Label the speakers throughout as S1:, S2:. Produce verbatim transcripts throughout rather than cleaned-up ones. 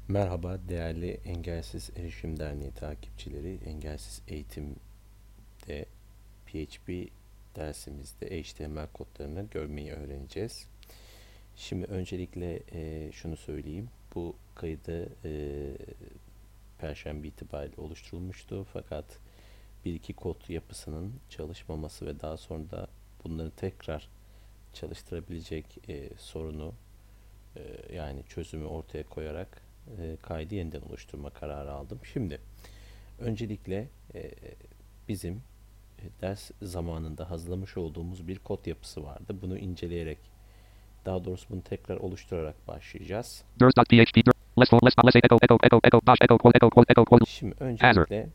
S1: Merhaba değerli Engelsiz Erişim Derneği takipçileri. Engelsiz Eğitim'de P H P dersimizde H T M L kodlarını görmeyi öğreneceğiz. Şimdi öncelikle e, şunu söyleyeyim. Bu kaydı e, Perşembe itibariyle oluşturulmuştu. Fakat bir iki kod yapısının çalışmaması ve daha sonra da bunları tekrar çalıştırabilecek e, sorunu e, yani çözümü ortaya koyarak e, kaydı yeniden oluşturma kararı aldım. Şimdi öncelikle e, bizim e, ders zamanında hazırlamış olduğumuz bir kod yapısı vardı. Bunu inceleyerek, daha doğrusu bunu tekrar oluşturarak başlayacağız. Şimdi öncelikle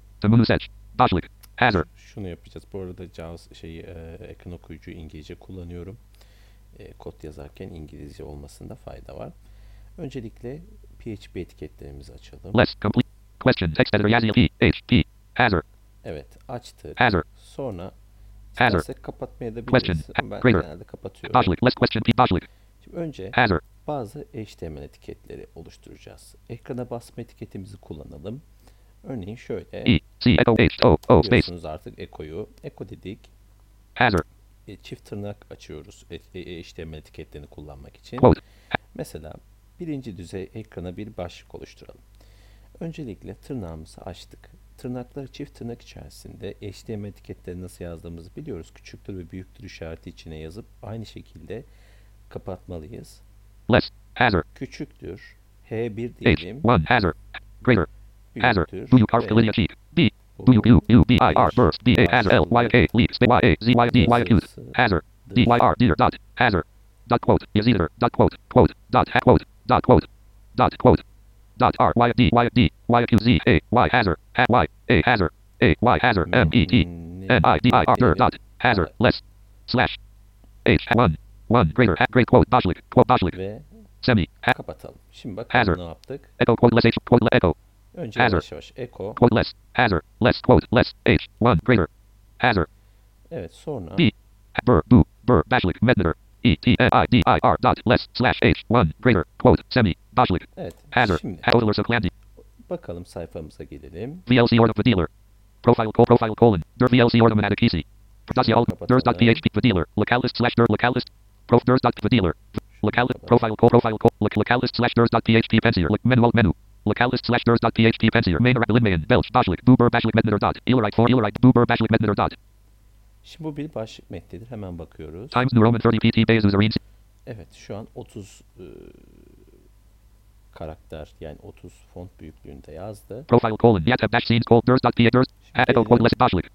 S1: şunu yapacağız. Bu arada Jaws şeyi e, ekran okuyucu İngilizce kullanıyorum. E, kod yazarken İngilizce olmasında fayda var. Öncelikle P H P etiketlerimizi açalım.
S2: Less complete question text editor Yazil P H P Hazard
S1: Evet, açtık.
S2: Hazard
S1: Sonra
S2: Hazard
S1: istersek kapatmaya da
S2: question
S1: biliriz. Ben
S2: greater
S1: genelde kapatıyorum.
S2: Dashlik less question P Dashlik
S1: Şimdi önce
S2: Hazard
S1: bazı H T M L etiketleri oluşturacağız. Ekrana basma etiketimizi kullanalım. Örneğin şöyle.
S2: E C echo H O O space
S1: Biliyorsunuz artık ekoyu. Eko dedik.
S2: Hazard
S1: E, çift tırnak açıyoruz e, e, H T M L etiketlerini kullanmak için.
S2: quote
S1: Mesela birinci düzey ekrana bir başlık oluşturalım. Öncelikle tırnağımızı açtık. Tırnakları çift tırnak içerisinde H T M L etiketleri nasıl yazdığımızı biliyoruz. Küçüktür ve büyüktür işareti içine yazıp aynı şekilde kapatmalıyız.
S2: less Hazard
S1: Küçüktür H bir
S2: H
S1: diyelim.
S2: one Hazard greater Hazard
S1: Büyüktür
S2: do you carve the
S1: ve
S2: linear sheet B do you U U B I R burst B A Hazard L Y K leap space Y A Z Y D Y accused Hazard D Y R dear dot Hazard dot quote Yazilder dot quote quote dot ha quote dot quote dot quote dot R Y D Y D Y Q Z A Y Hazard ha Y A Hazard A Y Hazard M E T N I D I R dot Hazard less slash H one one greater ha great quote Dashlik quote Dashlik
S1: ve
S2: semi ha
S1: kapatalım. Şimdi bakalım
S2: Hazard
S1: ne yaptık.
S2: echo quote less H quote echo
S1: Önce
S2: Hazard
S1: yavaş yavaş eko.
S2: quote less Hazard less quote less H one greater Hazard
S1: Evet, sonra
S2: B bur boo bur Dashlik Medner E T N I D I R dot less slash H one greater quote semi Dashlik
S1: evet,
S2: Hazard
S1: şimdi
S2: Hodler Soklandi
S1: bakalım sayfamıza gelelim.
S2: V L C order the dealer profile call profile colon der V L C order manakisi Dasya al ders dot P H P the dealer localist slash der localist prof ders dot the dealer localist profile call profile call localist slash ders dot P H P pensier menu alt menu localist slash ders dot P H P pensier main rap linmayan belch Dashlik boober Dashlik Medner dot ilrite for ilrite boober Dashlik Medner dot
S1: Şimdi bu bir başlık metnidir. Hemen bakıyoruz.
S2: Times New Roman thirty P T Bayes user
S1: Evet, şu an otuz e, karakter yani otuz font büyüklüğünde yazdı.
S2: profile colon yet dash scenes call ders dot P H ders
S1: Şimdi
S2: echo quote less Dashlik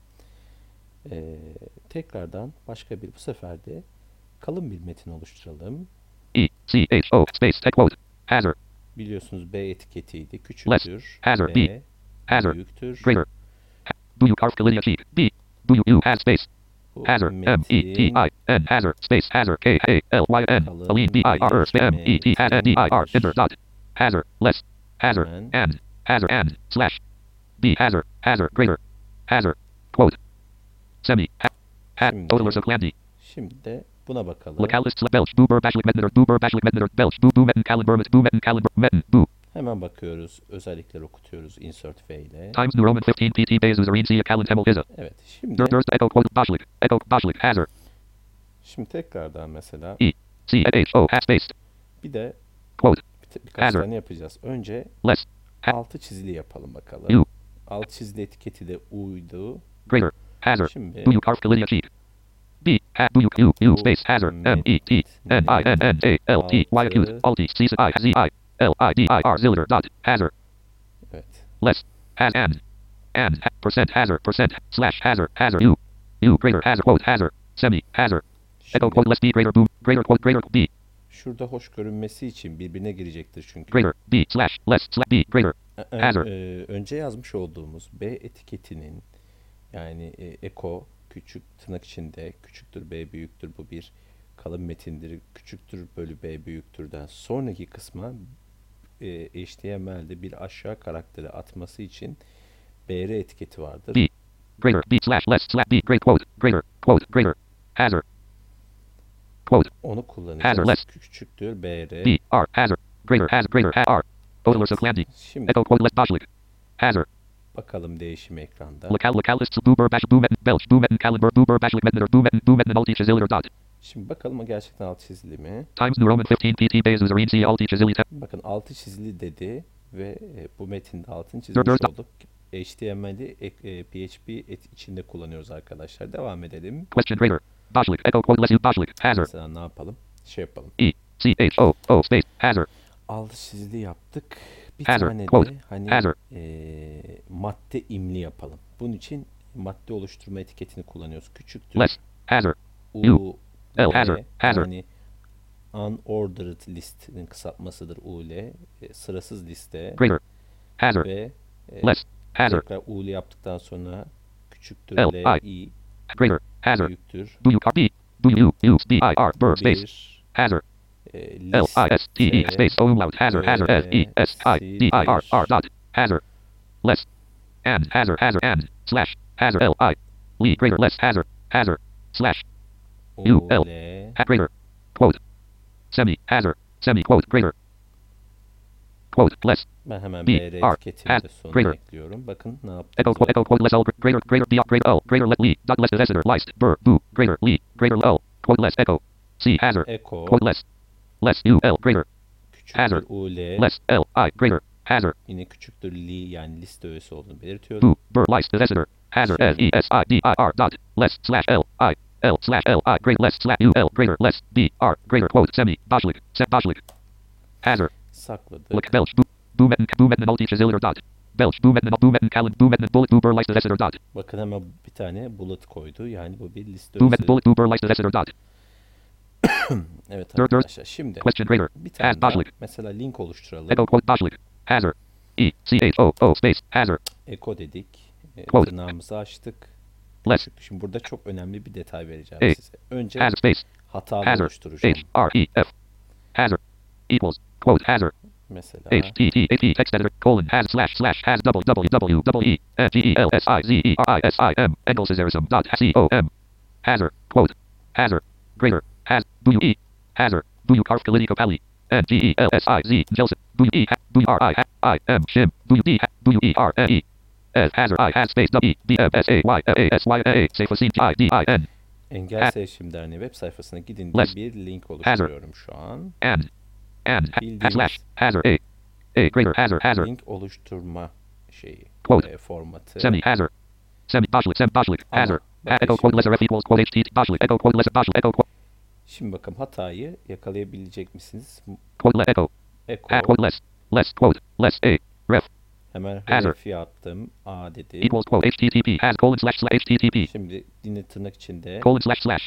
S1: e, tekrardan başka bir, bu sefer de kalın bir metin oluşturalım.
S2: E C H O space tech quote Hazard
S1: Biliyorsunuz B etiketiydi.
S2: less
S1: Küçüktür.
S2: Hazard
S1: B,
S2: B Hazard
S1: büyüktür.
S2: greater do you carve the linear sheet B do you U has space
S1: Bu
S2: Hazard M E T
S1: metin
S2: I N Hazard space Hazard K A L Y N
S1: kalın
S2: Aline B I R space M E T H N D I R
S1: metindir.
S2: enter dot Hazard less Hazard
S1: Hemen.
S2: and Hazard and slash B Hazard Hazard greater Hazard quote semi ha, ha
S1: Şimdi-
S2: totalers of Landy
S1: Şimdi de buna bakalım.
S2: localist select belch boober Bashlik Medner boober Bashlik Medner belch boo boo metin calend vermis boo metin calend metin boo
S1: Hemen bakıyoruz. Özellikler okutuyoruz. Insert V ile.
S2: Times New Roman fifteen P T Bayes user C calend temel hiza
S1: Evet. Şimdi
S2: der ders echo quote Bashlik echo Bashlik Hazard
S1: şimdi tekrardan mesela
S2: E C H O has space
S1: bir de
S2: quote
S1: bir- birkaç
S2: Hazard.
S1: tane yapacağız. Önce
S2: less ha,
S1: altı çizili yapalım bakalım.
S2: U
S1: Alt çizili etiketi de U'ydu.
S2: greater Hazard
S1: Şimdi
S2: do you carve the linear sheet B ha do you U U space Hazard M E T N I N N A L T Y accused Alt C I Z I L I D I R zilder dot Hazard
S1: evet.
S2: less has and and ha, percent Hazard percent slash Hazard Hazard U U greater Hazard quote Hazard semi Hazard echo
S1: Şimdi
S2: quote less B greater boom greater quote greater B
S1: şurada hoş görünmesi için birbirine girecektir çünkü.
S2: greater B slash less slash B greater
S1: Ö-
S2: Hazard.
S1: e, önce yazmış olduğumuz B etiketinin yani e, eko küçük tırnak içinde küçüktür B büyüktür, bu bir kalın metindir, küçüktür bölü B büyüktürden sonraki kısma e, H T M L'de bir aşağı karakteri atması için B R etiketi vardır.
S2: B greater B slash less slash B great quote greater quote greater Hazard quote
S1: Onu kullanacağız.
S2: Hazard less
S1: Küçüktür B R
S2: B R Hazard greater has greater ha, R Odler Soklandi.
S1: Şimdi
S2: Echo quote less Boschlik. Hazard.
S1: bakalım değişim ekranda.
S2: Local localists Boober Bash Boometten Belch Boometten Caliber Boober Bashlik Medner Boometten Boometten Multi Chaziller dot.
S1: Şimdi bakalım o gerçekten alt çizili mi?
S2: Times New Roman fifteen P T Bayes Userin C Alti Chazili Tep.
S1: Bakın altı çizili dedi ve e, bu metinde altını
S2: Dört,
S1: çizmiş
S2: dört.
S1: olduk. H T M L'i e, P H P et içinde kullanıyoruz arkadaşlar. Devam edelim.
S2: Question Greater. Boschlik. Echo quote less Boschlik. Hazard.
S1: Mesela ne yapalım? Şey yapalım.
S2: E. C H O O space. Hazard.
S1: Altı çizili yaptık. Bir
S2: Hazard,
S1: tane
S2: quote,
S1: de hani
S2: hazard.
S1: e, madde imli yapalım. Bunun için madde oluşturma etiketini kullanıyoruz. Küçüktür.
S2: Less. Hazard.
S1: U,
S2: U, L,
S1: L,
S2: hazard, hazard.
S1: yani unordered list'nin kısaltmasıdır U L. E, sırasız liste
S2: Greater. Hazard.
S1: ve e,
S2: Less. Hazard.
S1: tekrar U L yaptıktan sonra küçüktür
S2: L,
S1: L,
S2: I.
S1: I,
S2: Greater. Hazard.
S1: büyüktür
S2: Do you copy? Do you use B I R Burr space.
S1: bir
S2: Hazard.
S1: e,
S2: L I S T E space umlaut hazard hazard S E S I D I R R dot hazard less and hazard hazard and slash hazard L I Lee greater less hazard hazard slash U L
S1: U L
S2: hat greater quote semi hazard semi quote greater quote less
S1: ben hemen
S2: B,
S1: B R
S2: R,
S1: etiketini
S2: has,
S1: de sonuna
S2: greater.
S1: ekliyorum. Bakın ne
S2: echo
S1: yaptığımızı.
S2: quote echo quote less L greater greater B greater L greater let Lee dot less visitor list Burr boo greater Lee greater L quote less echo C hazard
S1: Eko
S2: quote less less U L greater
S1: küçüktür
S2: hazard.
S1: U L
S2: less L I greater hazard
S1: yine küçüktür Li yani liste öğesi olduğunu belirtiyorum.
S2: Boo, Burr, Lice, the visitor, hazard, S E S I D I R dot, less, slash L, I, L, slash L, I, greater, less, slash U, L, greater, less, B, R, greater, quote, semi, Boschlik, set, Boschlik, hazard,
S1: Sakladık.
S2: look, Belch, Boo, Boometten, Boometten, multi, Chaziller dot, Belch, Boometten, Boometten, Callan, Boometten, Bullet, Boober, Lice, the visitor dot,
S1: Bakın hemen bir tane bullet koydu. Yani bu bir liste
S2: Boometten,
S1: öğesi.
S2: Bullet, Boober, Lice, the visitor dot,
S1: Evet
S2: Dört, dört.
S1: arkadaşlar. Şimdi
S2: question, greater,
S1: bir
S2: has,
S1: tane daha
S2: Boschlik,
S1: mesela link oluşturalım.
S2: echo, quote, Boschlik, hazard, E, C H O O space, hazard,
S1: Eko dedik. E,
S2: Quote.
S1: tırnağımızı açtık.
S2: less,
S1: Şimdi burada çok önemli bir detay vereceğim
S2: E.
S1: size. Önce
S2: hazard, space,
S1: hatalı
S2: hazard,
S1: oluşturacağım.
S2: H, R, E, F, hazard, equals, quote, hazard,
S1: Mesela
S2: H T T P text editor colon has slash slash has double w w w e n g e l s i z e r i s i m engelsesserism dot c o m hazard quote hazard greater has do you e hazard do you carf kalini kopali n g e l s i z gelson do you e do you r i i m shim do you d do you e r n e s hazard I has space w b m s a y a s y a safesin i d i n
S1: Engel Seçim Derneği web sayfasına gidin
S2: Less.
S1: diye bir link oluşturuyorum şu an.
S2: and and ha-
S1: Bildiğiniz-
S2: slash hazard a a greater hazard hazard
S1: Link oluşturma şeyi,
S2: Quote.
S1: e, formatı.
S2: semi hazard semi Boschlik sem Boschlik
S1: Ama
S2: hazard
S1: bakın
S2: echo quote
S1: şimdi-
S2: lesser f equals quote ht Boschlik echo quote lesser Boschlik echo quote
S1: Şimdi bakın hatayı yakalayabilecek misiniz?
S2: quote le echo
S1: Eko.
S2: at quote less less quote less a ref
S1: Hemen
S2: Hazard.
S1: ref yaptım. A dedi.
S2: equals quote http has colon slash slash http
S1: Şimdi yine tırnak içinde
S2: colon slash slash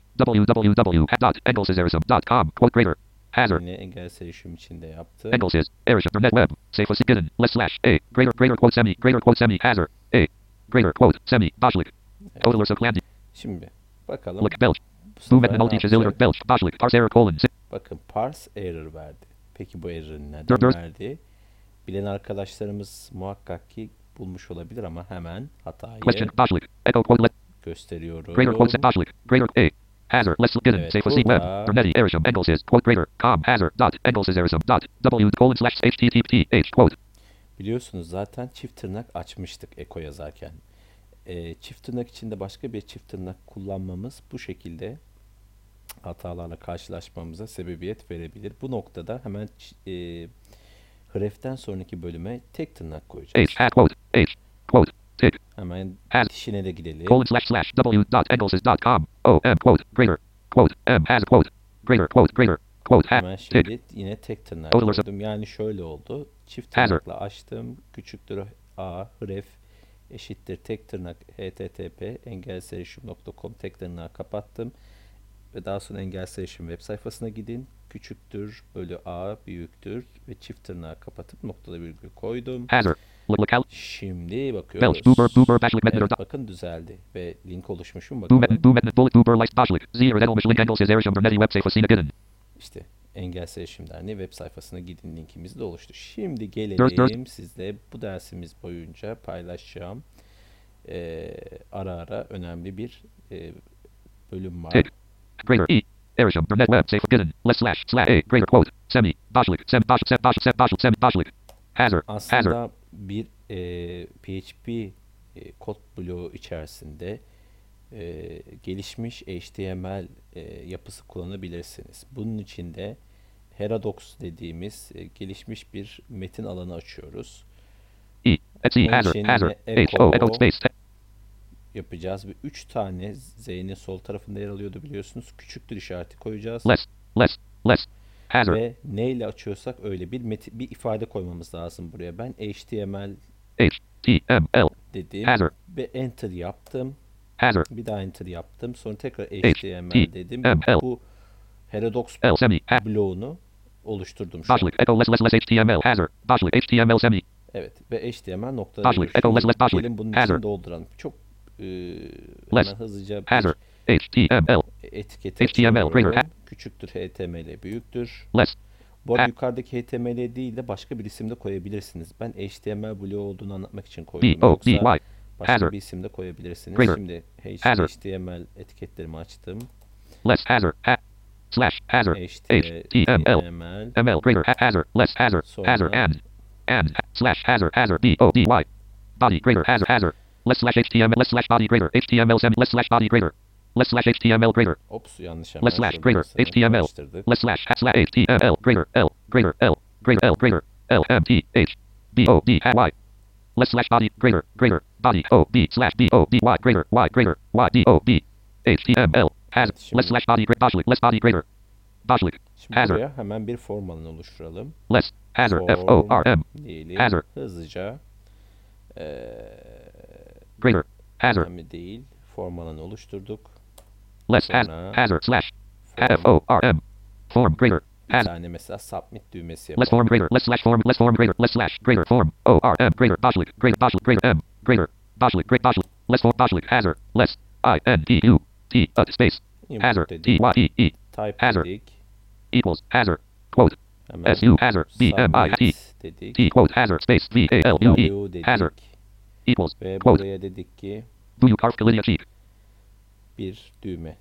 S2: www dot engelsesserism dot com quote greater hazard
S1: yine engel seçim içinde yaptım.
S2: Engels Erisham net web safe given less slash a greater greater quote semi greater quote semi hazard a greater quote semi Boschlik totaler Soklandi
S1: Şimdi bakalım.
S2: look Belch
S1: bu sefer
S2: Boometten
S1: ne
S2: multi
S1: yapacak?
S2: Chaziller Belch Boschlik parse error colon si-
S1: Bakın parse error verdi. Peki bu error'ı neden
S2: Dört, dört.
S1: verdi? Bilen arkadaşlarımız muhakkak ki bulmuş olabilir ama hemen hatayı
S2: question Boschlik echo quote let
S1: gösteriyorum.
S2: greater quote set Boschlik greater a hazard less given
S1: Evet,
S2: safe web
S1: burada-
S2: Bernetti Erisham Engels quote greater com hazard dot engelsesserism dot w colon slash http h quote
S1: Biliyorsunuz zaten çift tırnak açmıştık eko yazarken. Ee, çift tırnak içinde başka bir çift tırnak kullanmamız bu şekilde hatalarla karşılaşmamıza sebebiyet verebilir. Bu noktada hemen ç- e, hreften sonraki bölüme tek tırnak koyacağız.
S2: h hat quote h quote tick
S1: Hemen
S2: Has-
S1: dişine de gidelim.
S2: colon slash slash w dot engels dot com o m quote greater quote m has quote greater quote greater quote
S1: Hemen
S2: hat tick
S1: şimdi yine tek tırnak
S2: Total
S1: koydum. Yani şöyle oldu. Çift
S2: Hazard.
S1: tırnakla açtım. Küçüktür a href eşittir tek tırnak http engelserişim nokta com tek tırnağı kapattım. Ve daha sonra engelserişim web sayfasına gidin. Küçüktür bölü a büyüktür ve çift tırnağı kapatıp noktada virgül koydum.
S2: hazard Lo- local
S1: Şimdi bakıyoruz.
S2: Belch Boober Boober Boschlik Medner
S1: Evet,
S2: dot
S1: bakın düzeldi ve link oluşmuşum bakalım.
S2: Boometten Boometten bullet Boober light Boschlik zero Edelmish link Engels Erisham Bernetti web safe wasina given
S1: İşte Engel Seçim Derneği web sayfasına gidin linkimiz de oluştu. Şimdi
S2: Dört, dört.
S1: gelelim sizle bu dersimiz boyunca paylaşacağım eee, ara ara önemli bir eee, bölüm var.
S2: tick greater e Erisham Bernet web safe given less slash slash a greater quote semi Boschlik sem Bosch sem Bosch sem Bosch sem Boschlik hazard, hazard,
S1: aslında bir e, P H P e, kod bloğu içerisinde e, gelişmiş H T M L e, yapısı kullanabilirsiniz. Bunun için de Heradox dediğimiz e, gelişmiş bir metin alanı açıyoruz.
S2: E, C,
S1: Onun
S2: hazard,
S1: için
S2: hazard,
S1: yine
S2: H, O, echo
S1: echo
S2: space, te-
S1: yapacağız ve üç tane Z'nin sol tarafında yer alıyordu biliyorsunuz. Küçüktür işareti koyacağız.
S2: less, less, less, hazard,
S1: Ve neyle açıyorsak öyle bir meti- bir ifade koymamız lazım buraya. Ben H T M L
S2: H, T, M, L,
S1: dedim
S2: hazard,
S1: ve enter yaptım.
S2: hazard,
S1: Bir daha enter yaptım. Sonra tekrar
S2: H,
S1: H T M
S2: T,
S1: L dedim.
S2: M, L,
S1: Bu Heradox
S2: L, semi, ha,
S1: bloğunu oluşturdum şu an.
S2: Bajlik, echo, less, less, less, H T M L, hazard, Bajlik, H T M L, semi,
S1: Evet ve H T M L noktaları.
S2: Bajlik, echo, less, less, Bajlik,
S1: Gelin bunun
S2: hazard,
S1: için dolduralım. Çok e,
S2: less,
S1: hemen hızlıca bir
S2: hazard, H, T, M, L,
S1: etiket
S2: H T M L, greater, ha,
S1: açıyorum. Küçüktür H T M L büyüktür.
S2: less,
S1: Bu arada
S2: ha,
S1: yukarıdaki H T M L değil de başka bir isim de koyabilirsiniz. Ben H T M L bloğu olduğunu anlatmak için
S2: B,
S1: koydum.
S2: O, D,
S1: Yoksa
S2: Y,
S1: başka
S2: hazard,
S1: bir isim de koyabilirsiniz.
S2: greater,
S1: Şimdi H-
S2: hazard,
S1: HTML etiketlerimi açtım.
S2: less, hazard, ha, slash, hazard, H, T, M, L,
S1: H T M L
S2: M, L, greater, ha, hazard, less, hazard, hazard,
S1: sonra
S2: and, and, ha, slash, hazard, hazard, B, O, D, Y, body, greater, hazard, hazard, less, slash, H T M L, less, slash, body, greater, H T M L, semi, less, slash, body, greater, less, slash, H T M L, greater,
S1: ops yanlış hemen
S2: less, slash,
S1: şurada
S2: greater,
S1: sanırım
S2: H T M L,
S1: karıştırdık.
S2: less, slash, ha, slash, H T M L, greater, L, greater, L, greater, L, greater, L, M, T, H, B, O, D, ha, Y, less, slash, body, greater, greater, body, O, B, slash, B, O, D, Y, greater, Y, greater, Y, D, O, B, H T M L, has,
S1: Evet, şimdi-
S2: less, slash, body, greater, Bajlik, less, body, greater, Bajlik,
S1: Şimdi
S2: hazard,
S1: buraya hemen bir form alanı oluşturalım.
S2: less, hazard, F, O, R, M,
S1: Diyelim.
S2: hazard,
S1: Hızlıca eee
S2: greater, hazard,
S1: önemli değil. Form alanı oluşturduk.
S2: less, has,
S1: Sonra
S2: hazard, slash, F,
S1: form,
S2: O, R, M, form, greater,
S1: bir
S2: has,
S1: tane mesela submit düğmesi
S2: less,
S1: yapalım.
S2: form, greater, less, slash, form, less, form, greater, less, slash, greater, form, O, R, M, greater, Bajlik, greater, Bajlik, greater, M, greater, Bajlik, great, Bajlik, less, form, Bajlik, hazard, less, I, N, D, U, T, uh, space,
S1: Input
S2: hazard, T,
S1: dedik.
S2: Y, E, E,
S1: Type
S2: hazard,
S1: dedik.
S2: equals, hazard, quote,
S1: Hemen
S2: S, U, hazard, B, M, I, T,
S1: submit dedik.
S2: T, quote, hazard, space, V, A, L, U, E,
S1: W dedik.
S2: hazard, equals,
S1: Ve
S2: quote,
S1: buraya dedik ki
S2: do you carve Kalinia cheek?
S1: bir düğme.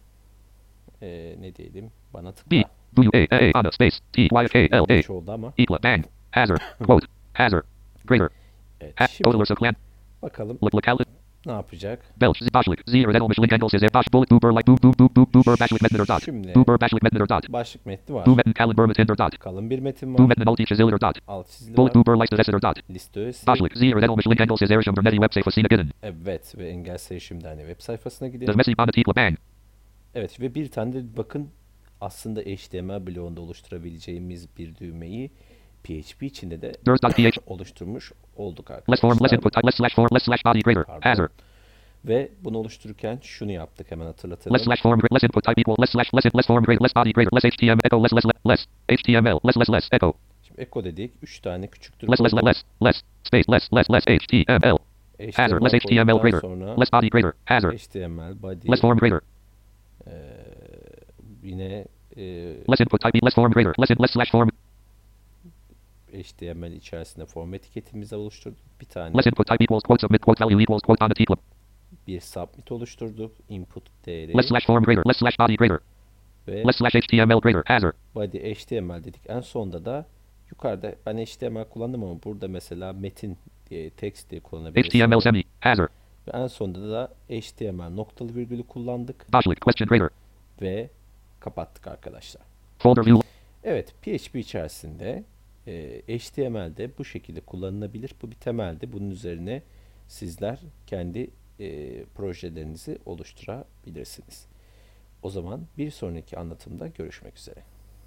S1: Ee, ne diyelim? Bana
S2: B,
S1: tıkla.
S2: do you A, A, on space, T, Y, K, L, A,
S1: Yanlış oldu ama.
S2: equal, bang, hazard, quote, hazard, greater,
S1: Evet,
S2: ha,
S1: şimdi
S2: total clan,
S1: bakalım
S2: look, locality,
S1: ne yapacak?
S2: belch, Bajlik, zero, then Michelin angle says, Bash, bullet, boober, like, boob, boob, boob, boob, boober, Bajlik, metneder, dot,
S1: Şimdi
S2: boober, Bajlik, metneder, dot,
S1: başlık metni var.
S2: boo, metin, callan, burma, tinder, dot,
S1: Kalın bir metin
S2: boo,
S1: var.
S2: metin, multi, chaziller, dot,
S1: Alt çizili var.
S2: bullet, boober, like, the dot,
S1: Liste öğesi.
S2: Bajlik, zero, then Michelin angle says, Erisham, Berneti, website, Fasina, Ginnen,
S1: Evet ve engel şimdi hani web sayfasına
S2: does
S1: gidelim.
S2: Messi, Bana, Tikla, bang,
S1: Evet ve bir tane de bakın aslında H T M L bloğunda oluşturabileceğimiz bir düğmeyi P H P içinde de
S2: ders, dot, ph,
S1: oluşturmuş olduk
S2: less form, less
S1: arkadaşlar.
S2: input, type, less, slash, form, less, slash, body, greater,
S1: Pardon.
S2: hazard,
S1: Ve bunu oluştururken şunu yaptık hemen hatırlatalım.
S2: less, slash, form, less input, type, equal, less, slash, less, less, form, greater, less, body, greater, less, H T M L, echo, less, less, less, less, H T M L, less, less, less, echo,
S1: Şimdi echo dedik. üç tane küçüktür.
S2: less, less,
S1: koyduk.
S2: less, less, space, less, less, less, H T M L, hazard, less, H T M L,
S1: koyduktan
S2: greater,
S1: sonra
S2: less, body, greater, hazard,
S1: H T M L body
S2: less, form, greater,
S1: eee, yine eee,
S2: less input, type, less, form, greater, less, in, less, slash, form,
S1: H T M L içerisinde form etiketimizi oluşturduk. Bir tane
S2: less input, type, equals, quote, submit, quote, value, equals, quote, on the Tikla,
S1: bir submit oluşturduk. Input değeri
S2: less, slash, form, greater, less, slash, body, greater,
S1: ve
S2: less, slash, H T M L, greater, hazard,
S1: body H T M L dedik. En sonda da yukarıda ben H T M L kullandım ama burada mesela metin diye text diye
S2: H T M L,
S1: kullanabilirsiniz.
S2: semi, hazard,
S1: Ve en sonda da H T M L noktalı virgülü kullandık
S2: Bajlik, question, greater,
S1: ve kapattık arkadaşlar.
S2: folder view,
S1: Evet, P H P içerisinde e, H T M L'de bu şekilde kullanılabilir. Bu bir temeldi. Bunun üzerine sizler kendi e, projelerinizi oluşturabilirsiniz. O zaman bir sonraki anlatımda görüşmek üzere.